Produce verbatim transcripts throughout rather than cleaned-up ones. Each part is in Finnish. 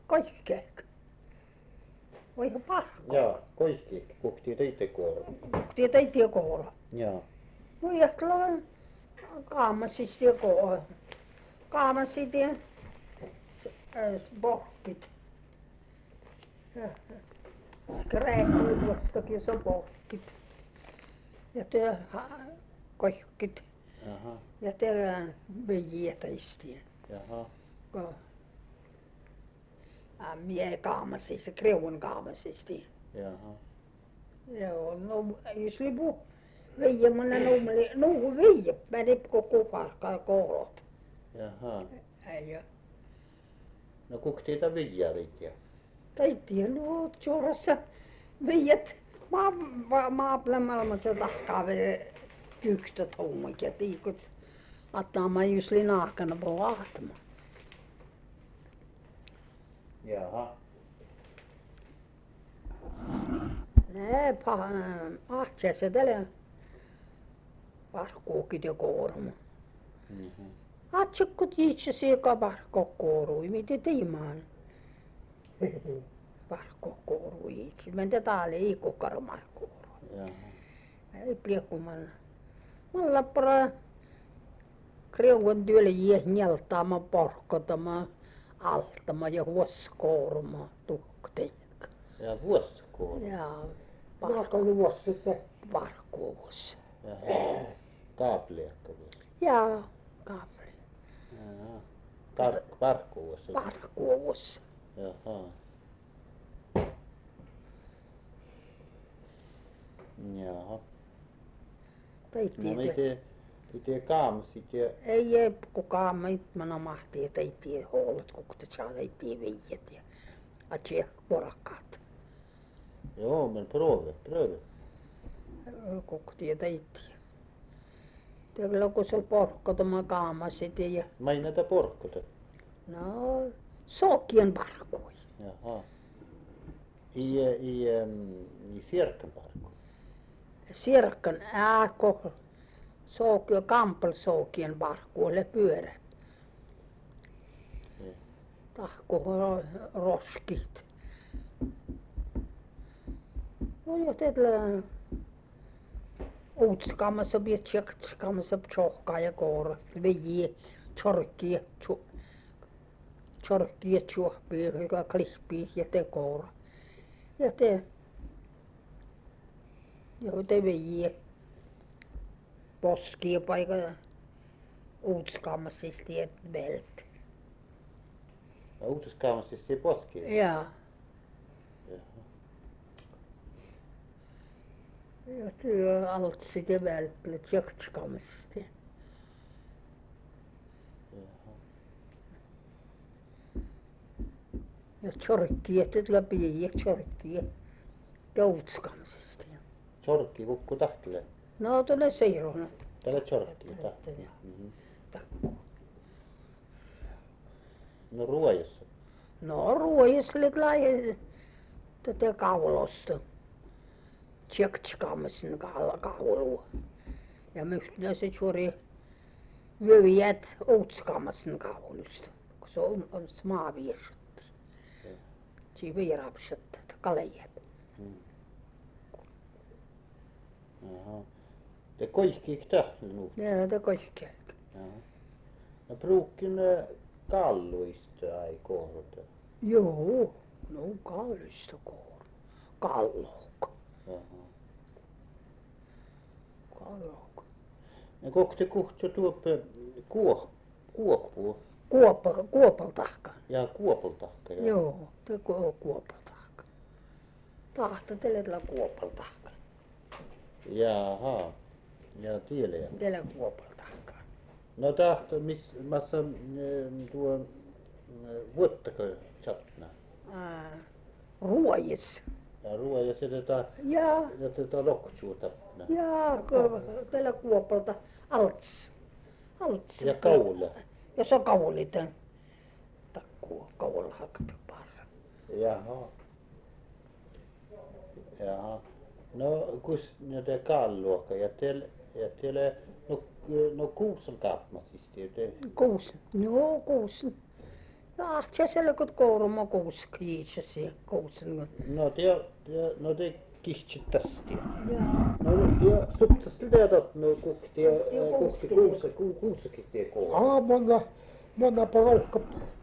Kaikkea. Voi parkko. Ja, kaikki kukti teitä kooro. Kukti teitä kooro. Ja. No jätla kaamasis tie kooro. Kaamasi tie bohkit. Rääkki vastakin se bohkit. Ja työ koihkit. Jaha. Ja työ vejiä istiin. Jaha. Ko a mie kaamasis, kreun kaamasis tie. Jaha. Joo, no jos lipu veijä mana nuumeli, nuu veijä, meni koko parkkaa koolot. Jaha. Äijä. No kukti ta viijarit ja. Teitti no tjorassa veijät maa maa maaplemalla se tahkaa ve kyktä tommoit ja tiikut. Attama jusli naakana po ahtama. Jaha. Nää paha ahtsässä tällä parkkuukit ja koorma. Mhm. Atsukut itse siika parkkokoorui, miten tiimaan. Parkkokoorui itse. Mentä täällä ei kukkaramarkkoorui. Jaha. Ei pliekkuman. Mä lappara kriuan työlle jähnjaltaama porkkotama altama ja huoskoorma tuhkteikka. Ja vuosikooro. Ja Vaikka juos sitten. parkkuus. Jaha. Kaapliakka vuos. Ja kaapeli. Jaha. Tar- parkkuvuos. Parkkuus. Jaha. Jaha. Teitti. No miten, miten kaamsit ja. Ei ei kukaan mitmana mahti, että ei tiedä huolet, kuka saa ei tiedä viiet ja atsia porakkaat. Joo, men pröve, pröve. Kuka tiedä ei tiedä. Kyllä kun se porkkotoma kaamasit ja Mä ei näitä porkkota. no sokien parkui. Jaha. I, i, um, i sirkan parkku. Sirkkan ääko sokio kampelsokien parkku oli pyörä. Niin. Tahko roskit. No ja teillä uutskaamassa pidät tsekskaamassa tjohkaa ja kourat. Vejiä, tjorkkia, tjorkkia, tjuohpia, klihpia ja te koura. Ja te, joo te vejiä, poskia paikka uutskaamassa siis tiedät vält. Ja uutiskaamassa siis se poski. Jaa. Jaha. Ja työ altsit ja välttelyt tsekskaamassa. Jaha. Ja tjorkkia, te läpi ja tjorkkia. Ja uutskaamassa. Sorkki kukku tahkille. No tuonne seironat. Tällä sorkki tahkille. Tällä. Mhm. Takku. No ruojassa. No ruojaslit lai tätä kaulosta. Tsekskaamassa kaulua. Ja myhtynä se suori vyöjät uutskaamassa kaulusta. Kun se on, on maaviesatti. Siinä viirapsetta, kalejä. Mm. Jaha. Det koiskiik tahlinut. Ja te kaikkea. Jaha. No pruukin kalluista ai kohdata. Joo, no kallista kouru. Kallohko. Jaha. Kallohko. No kokte kuhtso tuoppe kuo, kuopuu Kuopa, kuopaltahka. ja kuopoltahka. Ja. Joo, te ku- kuopaltahka. Tahta teillä kuopaltahka. Jaha. Ja tiele. Teillä kuopaltahka. No tahto, miss massa eh, tuo eh, vuottako chatna. Ää, ruojis. Ja ruoa ja se tätä Ja, ja tätä loksuuta. ja ku- teillä kuopalta alts. Alts. Ja kaula. Jos on kauliten. Takkuu kaulla hakata parra. Jaha. Jaha. No kus näitä kalluokka ja teillä ja teillä no no kuusen kaapma siis te. Kuusi. Joo, kuusi. Ja se selkut kouruma kuusi kiisesi kuusi. No te, te, no te kihtsit tästä. Jaa. No te suhtasti teidät, no kukki te, kukki kuusi, kuusikin te koulu. Aa, monna, monna porukka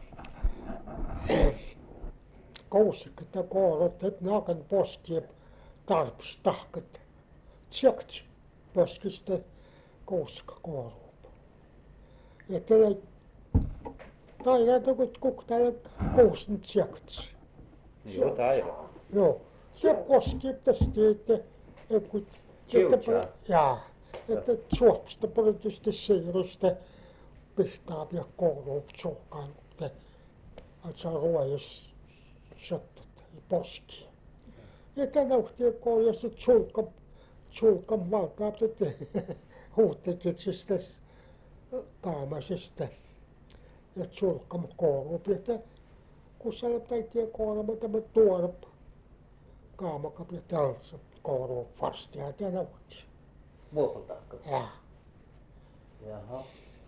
kuusikymmentä koolot, että nakan poskia tarpis tahkat. Tsekts poskista kuusikka koolua. Ja teille taidaan kun kuktalle kuusin tsekts. Joo, taidaan. Joo, se poski tästä, että kun Kiusaa. jaa, että suopista poliittisesti siirrystä pistää vielä kouluun tsukaan, että että saa ruojas sottat poski. Ja tänä uhtia koulussa tsulkan, tsulkan valtaa, että huuttekitsistä kaamasista ja tsulkan kouluun, että kun sä täytyy kouluun, tämä tuorpa kaamakap ja tällaisen kouluun vastia tänä uhtia. Muokoltakka. Jaa. Jaha.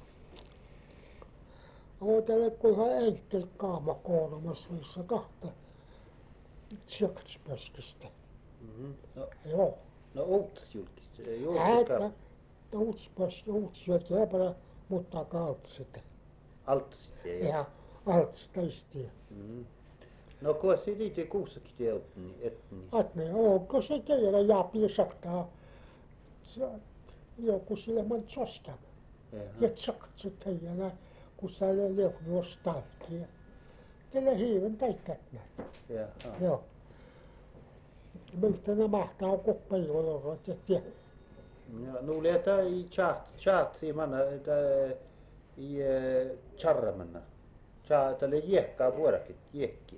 Ootele kunhan enkel kaama koulumassa, missä kahta tsektspäskistä. Mhm. No, Joo. no uutisjulkis. Äätä, uutispäski, uutisjulkis, jäpärä, mutta kautsit. Altsia. Ja alts täistiä. Mhm. No kun se liittyy kuusikin te etni, etni. Atne, onko se teillä jaapi saktaa? Joku sille man tsoskam. Ja tsaktsit teillä, kun sä lehnu ostalkia. Teillä hiiven täikkät näet. Jaha. Joo. Miltä ne mahtaa koppajuolorot ja tie. Ja nu leta i chat chat i manna i charramanna. Chat eller jekka vuorakit jekki.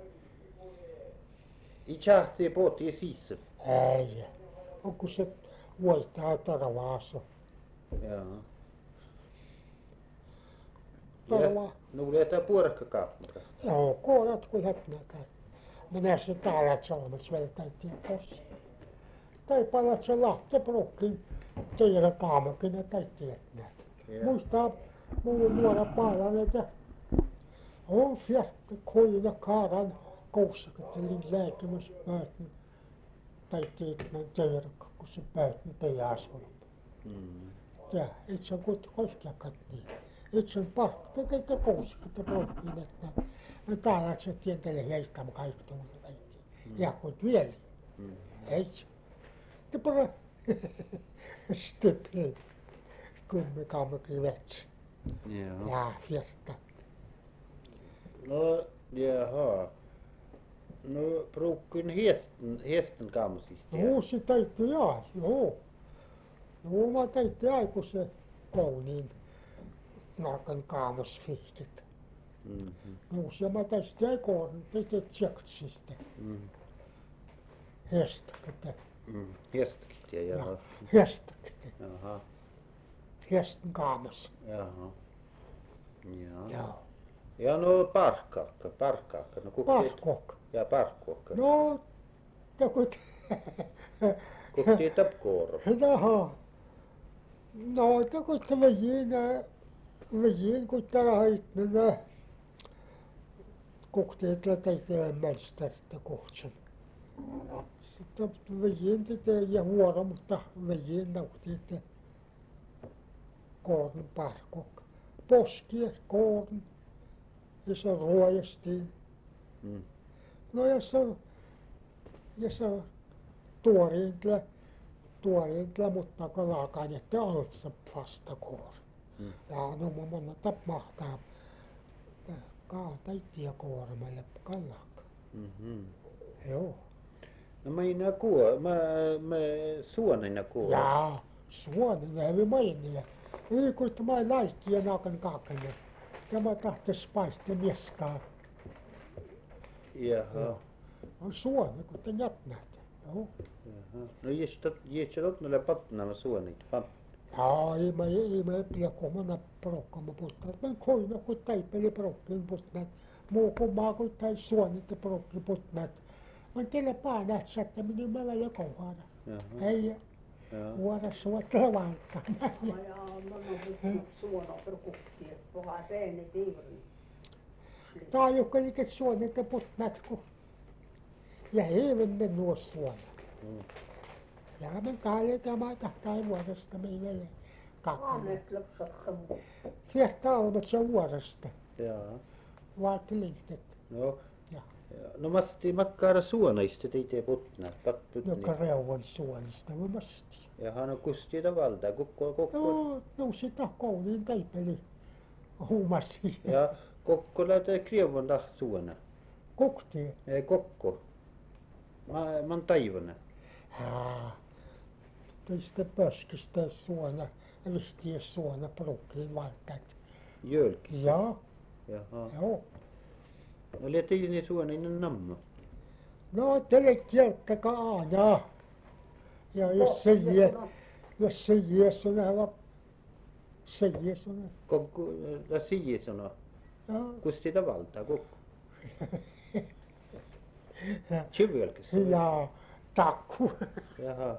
I chat i poti i sisse. Ei. Onko se voittaa tarvaaso? Joo. Tarvaa. Nu leta puorakka kaapmuta. Joo, koorat kun hetnäkään. Minä se täällä solmas vielä täytyy pois. Tai palat se lahtoprukkin teidän kaamakin ja täytyy näet. Muistaa mulla nuora paalainen, että on fjärte koina kaaran kuusikymmentä lääkemässä päätön. Täytyy näin teidän, kun se päätön peijäasulla. Mm. Ja itse on kuitenkin koskiakat niin. Itse on pakko tehdä kuusikymmentä prukkiin, että no täällä se tientelee heistämään kaikki tuolla kaikki. Ja kun vielä. Mm. Ei. Det bara stipler gummikammar vets. Joo. Ja, fjärta. No, jaha. No, brukkin hästen, hästen kamsista. Joo, se täytyy jaa, joo. Joo, mä täytyy aikuisen kouniin nakan kaamusfihtit. Mhm. Joo, se mä täytyy aikoon, täytyy tsektsistä. Mm. Hästäkitä. Mm. Hästäkin ja jaha. Hästäkitä. Jaha. Hästen kaamus. Jaha. Joo. Joo. Ja no parkkaakka, parkkaakka. No kukki. Parkok. Ja parkkuokka. No, takut. Kukki tapkooro. Jaha. No, takut väjinä, väjin kun täällä haitnana. Kukteet lätäitään mästärtä kohtsen. Sitten väjin tätä ja huora, mutta väjin nauttiit. Koorn parkok. Poskia, koorn. Ja se ruojastiin. Mm. No ja se ja se tuoreentla, tuoreentla, mutta kalakaan, että altsa vasta koor. Mm. Ja no mun manna tap mahtaa. Kaataitia koormalle kalak. Mhm. Joo. No mä inä kuo, mä, mä suonina kuo. Jaa, suonen hävi mainia. Ei kun tämä laikki ja naakan kaakana. Tämä tahtis paiste mieskaa. Jaha. On suone, kun te jätnät. Joo. Jaha. No jestot, jestot noille patnama suonit. Pat. Jaa, ei mä, ei mä pidä komana prokkama puttat. Mä koina kun taipeli prokkin puttat. Muu kummaa kun tai suonit ja prokki puttat. Mä teillä paanat sattaminen mä välillä kohdana. Jaha. Ei, Joo. vuoda suotella vaikka. Ja, mä suona perkukki, vähän pieni tiivri. taajukkeliket suonet ja putnat kun ja heivenne nuo suona. Mm. Ja men täällä tämä tahtaa vuodesta meille kakkonen. Annet lopsattomu. Sieltä almat se vuodesta. Jaa. Vaatelinktet. No, Ja. no masti makkaara suonaista teitä putna, papput Joka niin. reuvan suonista me masti. Jaha, no kusti tavalta, kukko, kukko. No, no sitä kouluun taipeli huumasi. Ja kokko lähtee krievon taht suona. Kukti. Ei kokko. Mä, mä oon taivana. Haa. Teistä pöskistä suona, ristiin suona prukkiin vaikkat. Jölki. Ja, Jaha. joo. No lähti niin suona innan namma. No, teille kieltäkää aina. Ja jos se jää, jos se jää sunava, se jää sunava. Kokko, la sii sano. Joo. Kusti tavalta, kokko. Chivölkis. Ja takku. Jaha.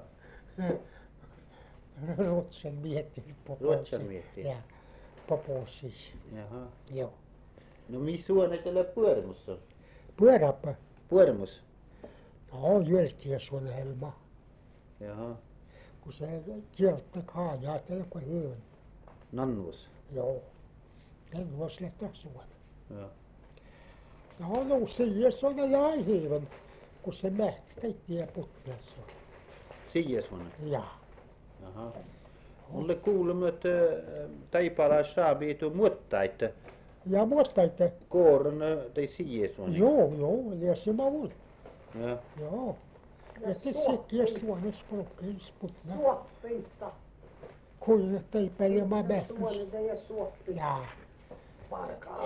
Ruotsen mietti. Ruotsen mietti. Ja poposis. Jaha. Joo. No missä suona tällä puermus on? Pyöräpä. Puermus. No, jälkiä sun helma. Jaha. Kun se kieltä kaajaa, teillä kuin hyvin. Nannus. Joo. En vois lähteä suona. Joo. No, no, siihen on laihiven, kun se mähti teittiä putneessa. Sii suona. Ja. Jaha. Mulle kuuluu, että Taipala saabii tuon muottaa, että Ja mutta että, kooron tai sii suona. joo, joo, liesima ul. Ja. Joo. Ja te sekin suones prokkiin sputna. Suoppinta. Kuin että ei pelema mähkys. Suonita ja suoppinta. Ja. Parkaa.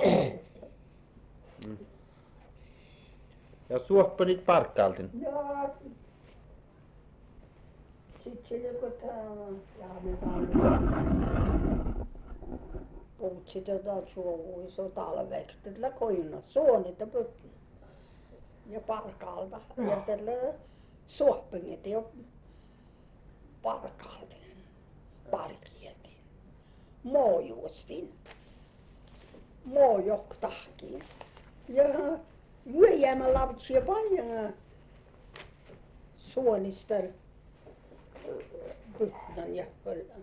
Ja suoppanit parkkaaltin. Ja sit se joku tää, ja me tarvitaan. Puhut sit jotain suovuiso talveksi, tällä koina suonita putna. Ja parkaalta. Ja tällä suoppingit jo parkaalta. Parkieltiin. Moojuustin. Moojoktahkiin. Ja yöjäämä lapsia paljon suonistel putnan ja pöllän.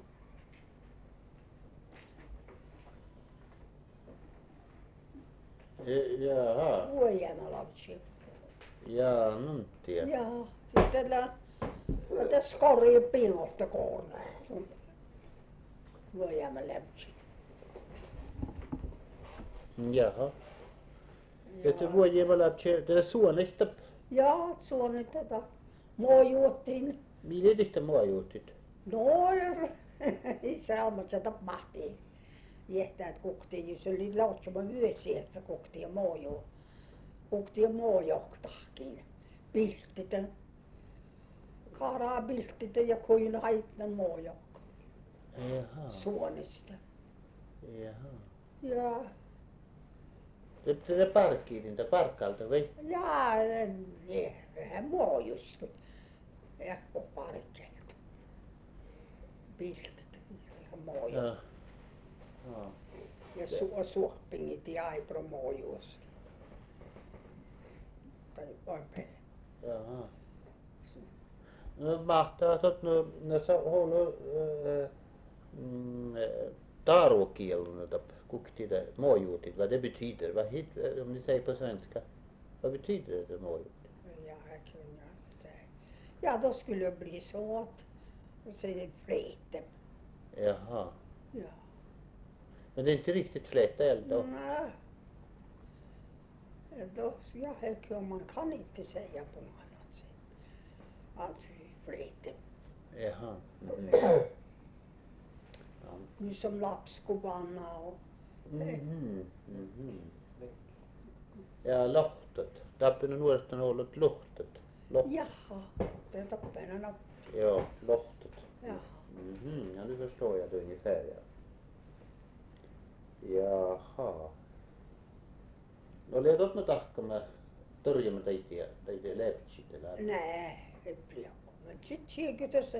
Jaha. Yöjäämä lapsia. Jaa, nunttia. Ja sitten tällä tätä skoria piilosta koonna. Yöjäämä lapsia. Jaha. Että voi jäädä lapsia, tätä suonesta. Ja suoni tätä moojuuttiin. Miten sitä mua juutit? No, isä on, se tapahtii. Jähtäät kuktiin, jos oli lautsuma yössä, että kuktiin mooju. Kuktiin moojohtahkin. Pilttitä. Karaa pilttitä ja kuin haittan moojokka. Jaha. Suonista. Jaha. Ja, Että te parkkiin niitä parkkaalta vai? ja, ja vähän moojusta. Ja kun parkkeilta. Pilttitä ja mooju. Joo. Joo. Ja su- suoppingit ja aipro moojusta. Tai oikein. Jaha. No mahtaa tot no no sa holo tarokielon tap kukti det måjutit vad det betyder vad hit om ni säger på svenska vad betyder det måjut? Ja, jag kunde inte säga. Ja, då skulle det bli så att säger flete. Jaha. Ja. Men det är inte riktigt fläta eld då? Nej. Då, ja, hör, man kan inte säga på något annat sätt. Alltså flete. Jaha. Mm. Ja. Nu som lapskobanna och Mhm. Mhm. Ja lohtot. Tappinen nuorten ollut lohtot. Loht. jaha, det är tapparna. Joo, lohtot. Ja. Mhm, ja nu förstår jag det ungefär ja. Jaha. No oli tot no tahkama torjuma teitä teitä lepsit elää. Nej, det blir men sit sieltä tässä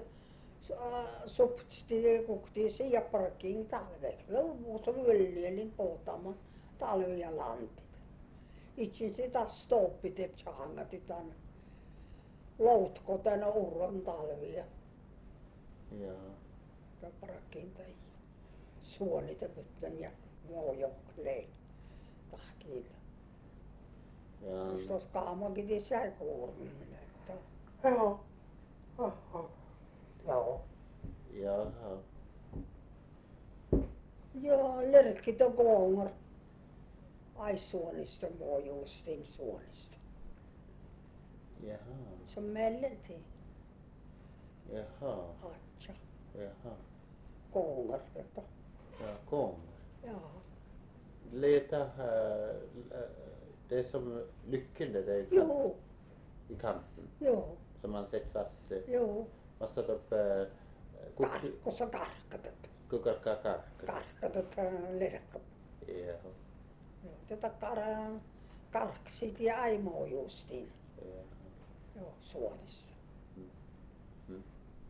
sopti kukti se ja parkkiin talveksi. Luvuus on yllinen poutama talvi ja lantit. itse sitä stoppit, että saangat ytän loutkoten urron talvia. Ja. Ja parakinta ei suonita pyttän ja muu johkleen tahkiilla. Ja. Just tos kaamakin tis jäi kuurniminen. Joo. Aha. Joo. Jaha. Joo, lirkkit on koongar. Ai suonista muu justiin suonista. Jaha. Se on mellenti. Jaha. Atsa. Jaha. Koongar. Että. Ja kom. Joo. Leta äh, det som lyckande där i, Joo. i kanten Joo. som man sätter fast. eh, Joo. Man sätter upp äh, kukki, Karkkossa karkkatet. kukarkaa karkka. Karkkatet lirkka. Jaha. Joo. Tätä kar karksit ja aimoa justiin. Jaha. Joo, suonista. Mm.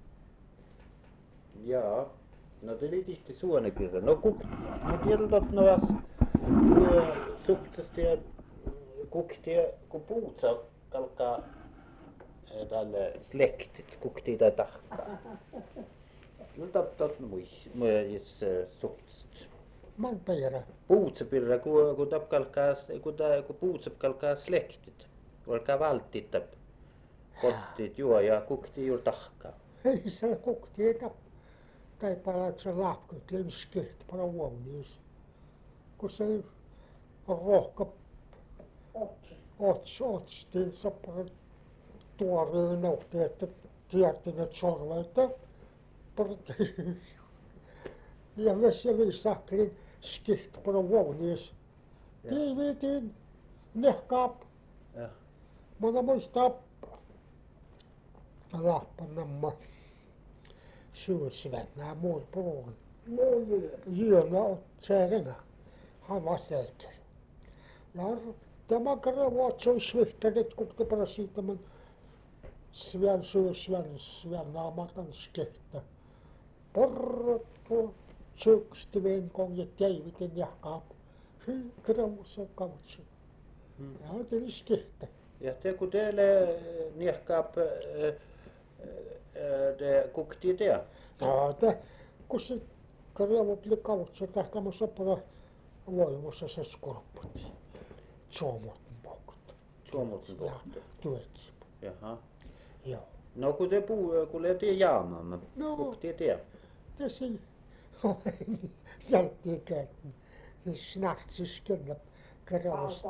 Ja, no det är lite inte suonikysä. No kuk, no tiedot noas suksesta ja kuktia, kun puutsa kalkaa eh, tälle slektit, kuktia tai tahkaa. No taptat muis, muis suksest. Man tiedä. Puutsapirra, kun kun tap kalkaa, kun ta, kun puutsap kalkaa slektit. Olkaa valtit tap. Kottit juo ja kukti juuri tahkaa. Ei se kuktieta. Tai palat se lahkut lenskehti para vuonniis. Kun se on rohka Otsi. ots otstiin se para tuoreen nohti, että kiertin et sorveita. Ja vesi ja viisahkelin skehti para vuonniis. Tiiviitiin nehkaap. Ja. Mana muistaa Lahpanamma syysvänää muun puun. Muu lyö. Jyönä otseeringa. Han var säker. Ja tämä krevat så svihtarit kukte bara siitä men sven syysvän svennaamatan skehtä. Porrottu sykstiven kong ja teivitin jahkaap. Hy kreussa kautsi. Mm. Ja det är skehtä. Ja te kun teille niehkaap det kukti te. Ja det kun se krevat li kautsi tähtämässä para voimassa se skorpputi. Suomot pokut. Suomutsen Ja kohta. tuetsi. Jaha. Joo. No kun te puu, kun le te jaamamme. No. Kukti te. Tässä jätti kätten. Se snartsis kennä kreusta.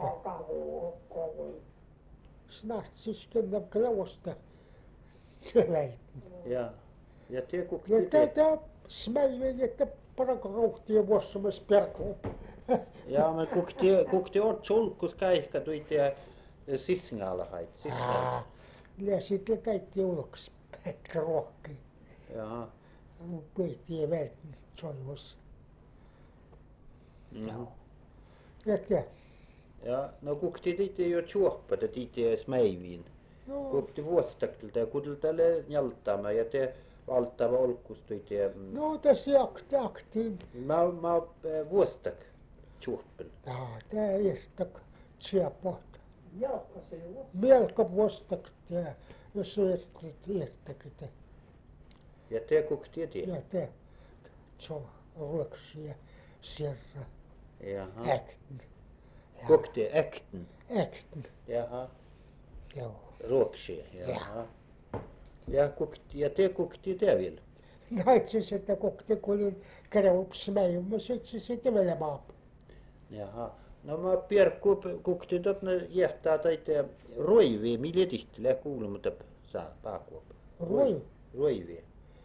Snartsis kennä kreusta. Se väitti. Ja. Ja te Ja kukti te. tätä smäiven, että parakrohtia vuossamas perkuun. Ja men kukti kukti ot sulkus kaihka tuitte sisngalla hait. Sisngalla. Ja sitten kaikki ulkois krohki. Jaha. Pöytiä väitin soivos. Mhm. Ja te. Ja no kukti tiitte jo chuoppa te tiitte smäiviin. No, Kukti vuostaktilta ja kudil tälle njaltama ja te valtava olkustuitte. no tässä akti aktiin. Mä mä vuostak chuoppen. Ja tää estak tsiapat. Jalka se juo. Melko vuostak tää. Jos se estak estakit. Ja te kukti te. Ja te. Se on ruoksia serra. Jaha. Äkten. Kukti äkten. Äkten. Jaha. Joo. Ruoksia. Jaha. Ja kukti ja te kukti te vielä. Naitsis, että kokte kulin kreuks mäijumma sit se sitten vielä maap. Jaha. No mä pierkku kukti tot ne jähtää taite roivia, millä tihtillä kuulematta saa paakuop. Roi. Roivia.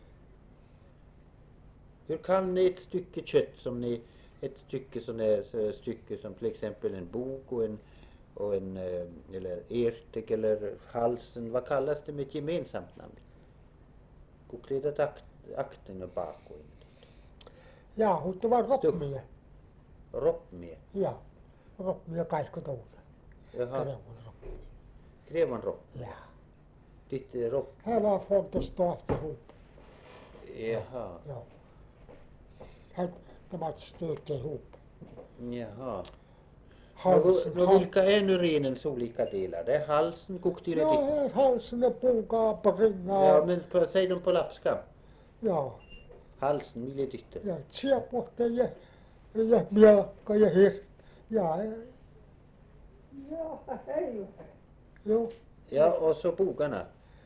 Hur kan ni ett stycke kött som ni, ett stycke som är så stycke som till exempel en bok och en, och en eh, eller ertek eller halsen, vad kallas det med ett gemensamt namn? Kuklidat akt, akten och bakoin. Jauhuttava roppmia. Roppmie. Ja. Roppmia kaikko tuuna. Jaha, Kreuvun roppmia. krevan ropp. Ja. Titte ropp. Hän var fontes tohti ihop. Jaha, Joo. Hän tämä stöötti ihop. jaha. No, Halsen, no hal- vilka är urinens olika delar? Det är halsen, kokte det ja, dit. ja, halsen är puukaaperinga. Ja, men på, säg dem på lapska. Ja, Halsen, mille tytte. ja tsiapohta ja, ja mielakka ja hirt. Ja, ja, Joo, hei. joo, Ja, och så bogarna.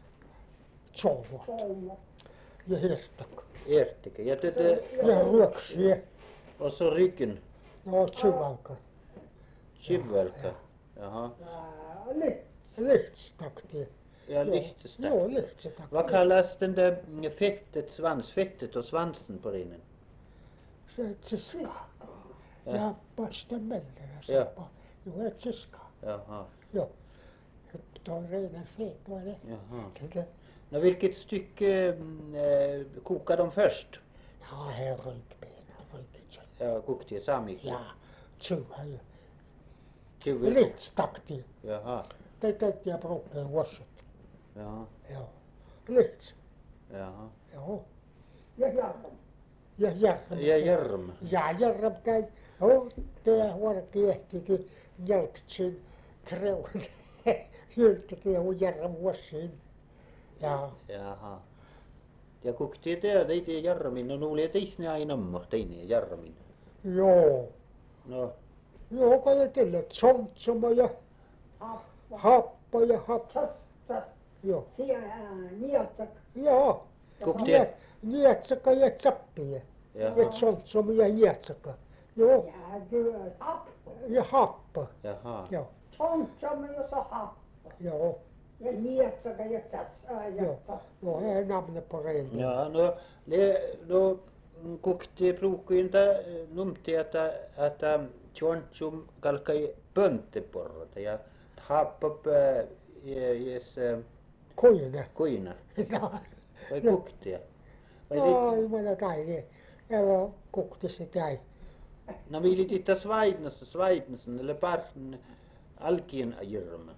tsovot Kolme. ja hirstak. Ertike. Ja, det, det, Ja ruoksia. och så ryggen. No, tsivalka. Kivvelka. Jaha. Ää, Nyt. Litstakti. Ja, Joo, lichtesta. joo, litstakti. Vad kallas den där fettet, svansfettet och svansen på rinen? Se tsiska. Ja. Ja pasta mellera Ja. sappa. Joo, et tsiska. Jaha. Joo. Tuo on reinen fet, tuo det. Jaha. Det No, vilket stycke mm, eh, kokar de först? ja, här röjkbena, röjkitsat. Ja, kokte saamikko. Ja, tjuha ja. Kivvel. Litstakti. Jaha. Det täytyy ja brukkaa vuosit. Jaha. Joo. Lits. Jaha. Joo. Ja jarru. Ja järm. Ja järm. Ja järm käy. Joo, tää huorki ehtikin jälktsin kreun. Jyltäkin on järm vuosiin. Ja, Jaha. Ja kokte det, det är jarmin. No, nuuli teisne aina on teine jarmin. joo. No, Joo, kai tälle tjontsoma ja Happa. happa ja happa. Tsas, tsas. Joo. Siellä niotsak. Joo. kokte. Niet, nietsaka ja tsappia. Ja Jaha. tjontsoma ja nietsaka. Joo. Ja kyllä. Happa. Ja happa. Jaha. Joo. Tontsamme, jos on happa. Joo. Ja niotsak ja tsas. ää, Ja Joo. tsas. Joo, ei namne på reilin. Ja, no, le, no, kokte pruukuinta numti, että, että tjontsum kalkai pöntteporrota ja happap jes Kuine. kuina. No. Vai Joo. koktia? Vai Ai, li, mä taidin. Ja kukti se käy. no mili titta svaidnassa, svaidnassa, eller parsen alkien ajyrma.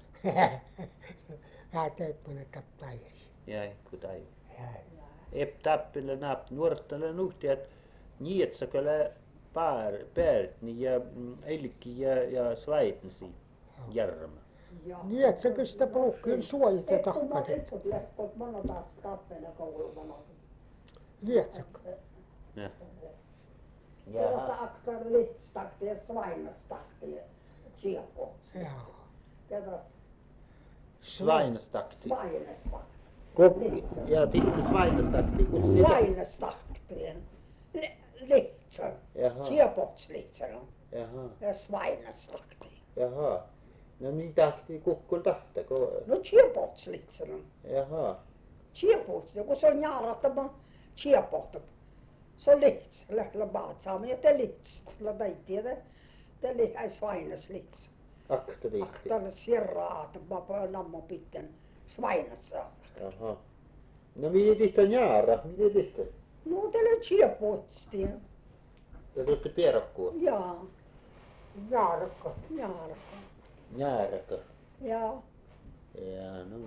Ja teippunut tappaisi. Ja, kutai. Ja. Ep tappille napp nuortale nuhti, että nietsakale paar, päärtni ja mm, elki ja, ja svaidnasi järma. Ja. Niin, että se kun sitä puhkiin suojit ja takkatit. Tepput leskot monotaas tappele koulumana. Niin, että se. Ja. Tuota Jaha. aktar litstakti ja svainastakti ja sielpo. Joo. Kato, Svainastakti. svainastakti. Kokki. Ja titta svainastakti. kun sitä- Svainastakti. Litsa. Jaha. Sielpotslitsa on. Jaha. Ja svainastakti. Jaha. No niin tahti kukkul tahtako. No sielpotslitsa on. Jaha. Sielpots, kun se on jaarattama sielpohta. Se on litsa. Lähtellä baatsaamme ja te litsa. Lähtää tiedä. Te lihäi svainaslitsa. Aktori. Aktar sirraat, vapaa nammo pitten svainassa. Jaha. No miten tihtä njaara? Miten tihtä? No teille sielpotsti. Ja tuotte pierokkua. Jaa, Jaarakka. jaarka. Njaarakka. Jaa. Ja no.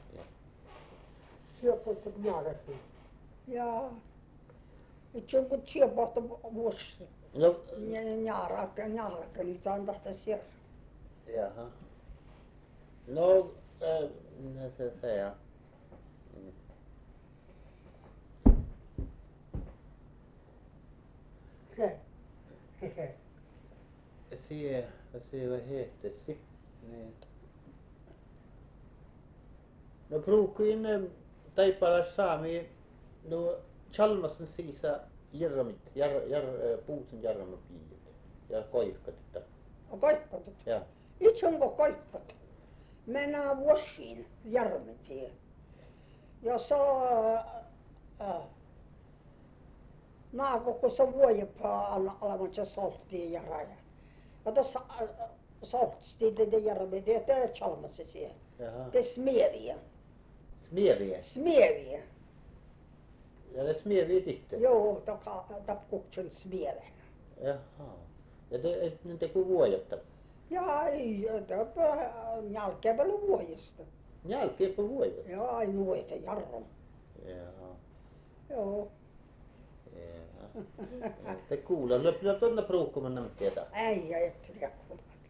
Sieltä jaarakki. Jaa. Itse on kun sielpohta vuosi. No. Jaaraka, jaaraka, nyt on tahta sirra. Jaha. No, äh, no se säga. Mm. Se. Se, se vad heter det? Nej. No pruukuin Taipalas saami no Chalmasen siisa järmit, jär, jär, puusen järmapiiet ja koihkat. Että. On koikkot. Ja. Itse onko koikkot. Mennään vuosiin järmitiin. Jos on äh, naako, kun se on vuojepaa alemassa solttiin ja raja. Ja tuossa äh, solttiin tätä järmitiin ja te Chalmassa siihen. Jaha. Te smeviä. Smeviä. Smeviä. Ja det smeviä tihtä. Joo, toka tapkuksen smieven. Jaha. Ja te, et ne teko vuojatta. Ja ei, tämä jälkeen paljon vuodesta. Jälkeen på vuojatta. Ja ei nuoita jarru. Jaha. Joo. Jaha. Te kuulla, löpillä tuonne pruukkuman namn tietää. Ei, ei, ei.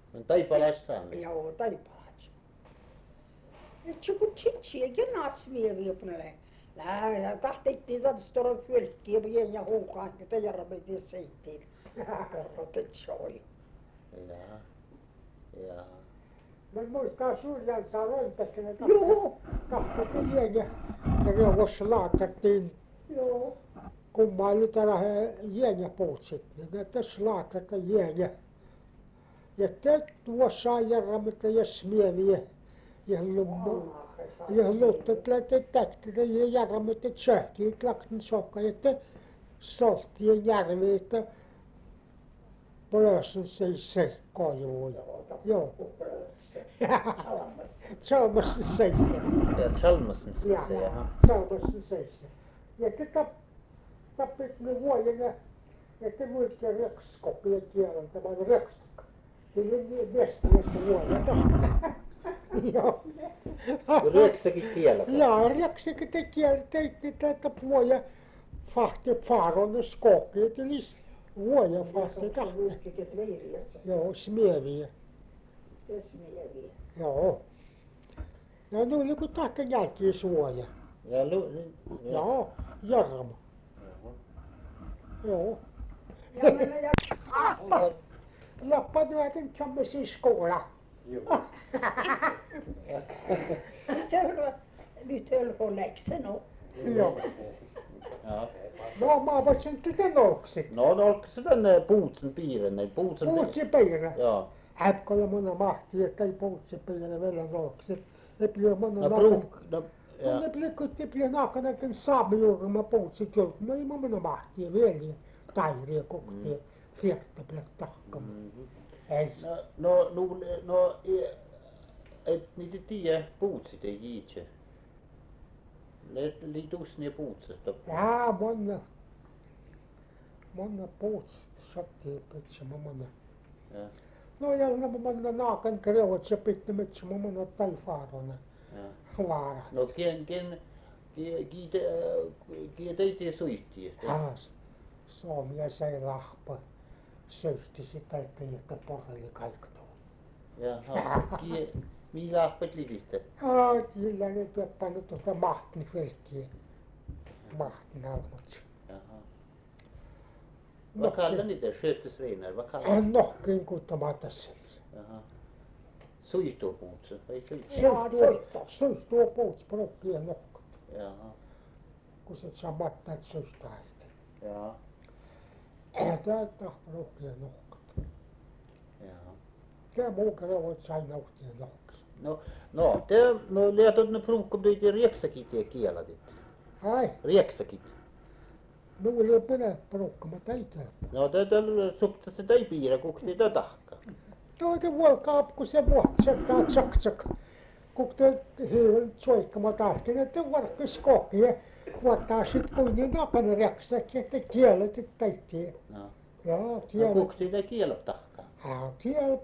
On Taipalassa. Joo, Taipalassa. Nyt se kun tsitsiäkin nasmia viipnelle. Lää, tahtittiin tatstora fylkkiä vien ja huukaan, kun teijärä piti seittiin. Kerrotit se oli. Jaa. Jaa. Mä muistan Syrjän Sarontakin, että Joo. tahtittiin vien ja reuvossa laatattiin. Joo. Kummaa litara jänjä puutsit, niin tässä laatata jänjä. Ja te tuossa järrämättä ja smieviä. Ja lummu. Ja luuttet lähtee täktätä ja järrämättä tsähkiä klakten sokka. Ja te solttiin järviä, että plösön se se koivuun. Joo. Chalmassa seitsemän. Ja Chalmasen se Ja, se, jaha. Chalmassa seitsemän. Ja te tap, tapit ne vuoden ja, ja te muitte rekskopia kieltä, vai rekskok. Se oli mestiässä vuoden. Joo. Ryöksäkin kieltä. Ja reksäkin te kieltä teitte tätä vuoden fahti faron skopia, te lis vuoden fahti tahti. Joo, smieviä. Joo. Ja ne oli kuin tahten jälkeen suoja. Ja lu... Joo, järma. Joo. Ja mennä ja... Lappa myöten tämmöisiä skola. Joo. Nyt ölkö läksen on. Joo. Ja. No mä voisin tätä noksit. No, no, onko se tänne puutsen piirre, ne puutsen Puutsi piirre. Joo. Äpkoja mona mahti, että ei puutsi piirre vielä noksit. Ne plie mona No, nakan. bruk, no, No ja. ne plie kutti plie nakanakin saamiurma puutsi kyllä. No ei mona mahti vielä. Tairia kokti. Fiertä plie tahkama. Mhm. Ei. No, no, no, no, e- et niitä tiedä puutsit ei jiitse. Ne liitus ne puutsesta. Jaa, monna. Monna puutsi. Sottii pitsi mona. Ja, No ja no monna naakan kreuat se pitti mitsi mona taifaarona. ja. Vaara. No, ken, ken, kie, kiite, kie teitä suittiin. Taas. Suomia sai lahpa. Söhti sitä, että että porreli kaikkoo. Jaha, kie, millä ahpet lidiste? Aa, sillä ne tuoppanu tuota mahtin felkkiä. Mahtin almut. Jaha. Vad kallar ni det? Skötesrenar? Vad kallar ni On nohkiin kuuttamaa tässä. Jaha. Suihtopuutse? Vai suihto? Jaa, soitto. Suihtuu puuts prokkien nohkot. Jaha. Kun se saa mattaa suihtaa. Ja. Tää prokkien nohkot. Jaha. Tää muu kreuat sai nohtien nohkis. No, no, te no läätot ne prunkkom teitä rieksäkin tie kieladit. Ai, Rieksäkin. nu oli pönä prokkama täitä. No, te tällä supta se tai piirä kukti te tahka. Toite vuolkaa, kun se vuotsettaa tsak tsak. Kun te hiiven soikkama tahtiin, että varkkis kohki ja vuottaa sit kuinnin nakana räksäk, että kielet täittiin. No. Joo, No, kielet. kukti te kielot tahka. Haa, kielet.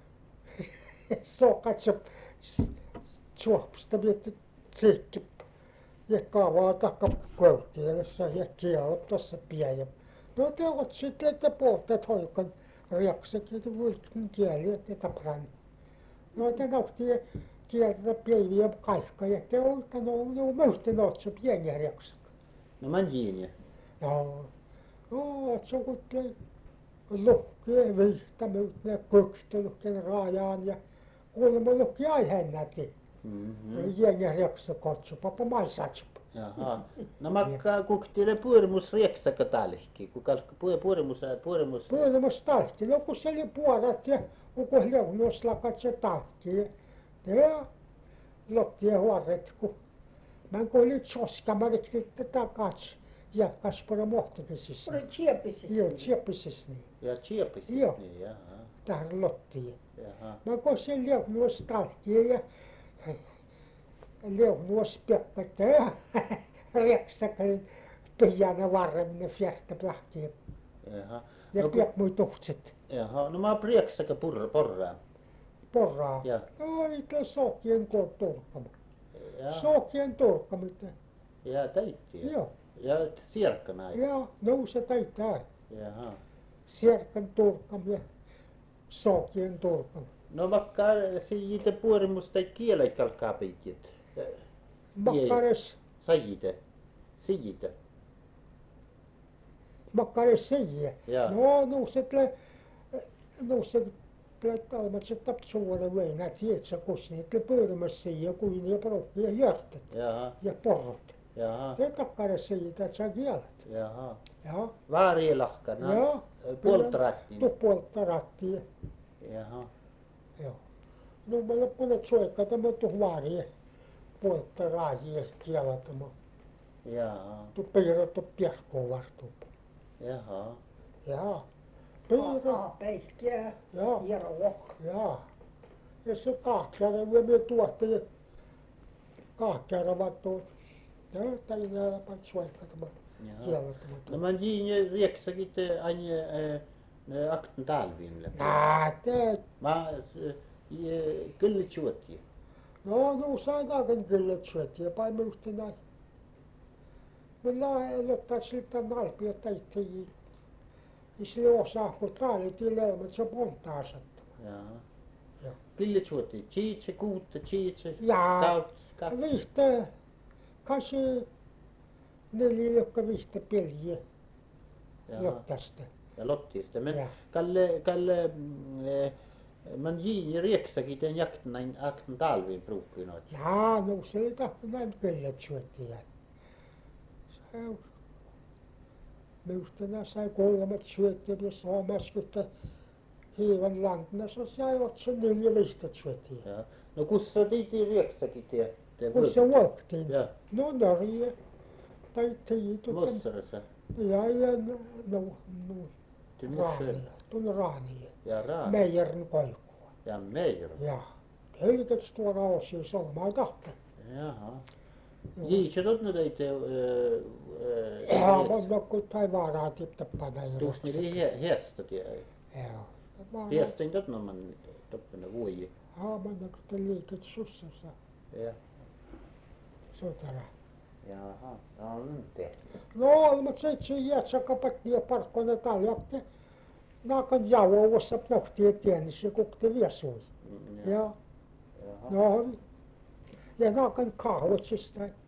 Sokat se suopsta vietti tsekki. Ja kaavaa takka köytielessä ja kielet tuossa pian. No te oot sitten, että pohtat hoikan räksäk ja vulkin kieli, että tapran. No te nohtii kieltä päiviä kaikka ja te olta no no myöhten oot se pieniä räksäk. No, man jiinje. Joo. No, se kutte lukkee vihtamut ja kykstelukken raajaan ja kuulemma lukki ai hännäti. Mhm. Jengi räksä kotsu, papa maisatsup. Jaha. No, makka kukti le puerimus rieksäkä talhki. Kuka puerimus puerimus. Puolimus tahti, no kun se oli puorat ja kun leunuslakat se tahti. Ja lottia huoret, kun mä kun oli tsoskamarit, että takas jatkas pora mohtikisissa. Oli tsiepisissä. Joo, tsiepisissa niin. Ja chiepis. Joo. Niin, jaha. Tähän lottiin. Jaha. Mä kun se leunuus tahti ja leunuus pekkat ja räksäkäin pijana varremmin fjärtä plahtiin. Jaha. Ja No, ku- piek mui tuhtsit. jaha. No, mä rieksäkä purra porraa. Porraa. Ja. No ei te sokien tuon turkkama. Ja. Sokien turkkamita. Ja täittiä. Joo. Ja sierkkana. Ja nouse taitaa. Jaha. Sierkan turkkam ja Sookien turpan. No vaikka siitä puorimusta kieleikal kapikit. Makkares, Sajite. Sijite. makkares säger. Ja. No, nog så tle, nog så tle talmat se tapsuolen veina tietsä kusni, tle pöydämässä säger kuin ja porokki ja hjärtat Jaha. ja porrot. Jaha. Det takkares säger että sä kielet. Jaha. Ja, Vaarielahkana. ja. Poltrattiin. Tu poltta rattia. Jaha. Joo. No mä loppuun soikka tämä tu vaari poltta raajia kieltämä. Jaha. Tu piirrottu pierkkoon vartuup. Jaha. Ja. Piirro. Päihkiä Ja. ja ruoka. Ja. Ja se kahkjärä me tuotteet. Kahkjärä vartuut. Ja tai jää pat soikka tämä. Jaha. Kieltämä. No man giin rieksäkin te aina ne akten talvin. Nää, te. Ma kyllä chuotti. No, no saadaan kyllä syötiä, pai minusta näin. Minulla ei ole siltä nalpia taitti. Ja sille osaa, kun taali tilelmät se polttaa sattua. Jaha. Joo. Kyllä chuotti. Chiitse kuutta, chiitse. Ja Taut, kaksi. vihte, kasi neljä, jotka vihte peliä Jaha. Lottasta. Ja Lottista. Men Ja. Kalle, Kalle, mm, eh, man giin rieksäkin den jakten ain akten talvin pruukkuin oot. Ja, no se ei tahto näin kyllä syötiä. Se on. Minusta nämä sai kolmet syötiä, jos Suomessa, hiivan lantnassa sai otsa neljä vihte syötiä. Ja. No kussa tiiti rieksäkin te? te Kun se vuoktiin. Ja. No Norge. Tai tiitu. Mossarassa. Ja, ja no, no, no Till Mossar. raania. Tuon raania. Ja raa. Meijerin poikua. Ja Meijer. Ja. Helkets tuoda osia solmaa tahta. Jaha. Giitse tot nu teite Ja, mutta kun tai vaaraa tippana ei tuossa niitä hästä tie. Joo. Hästin tot no man toppena vuoji. Ja, mutta kun te liiket sussassa. Ja. Sotara. Jaha. On te. No, olmat seitsemän jätsä kapattia parkkona taljakte. Naakan jauo ossa pnohtia tienissä kukte viesui. Ja, Jaha. no, ja naakan kahvotsista.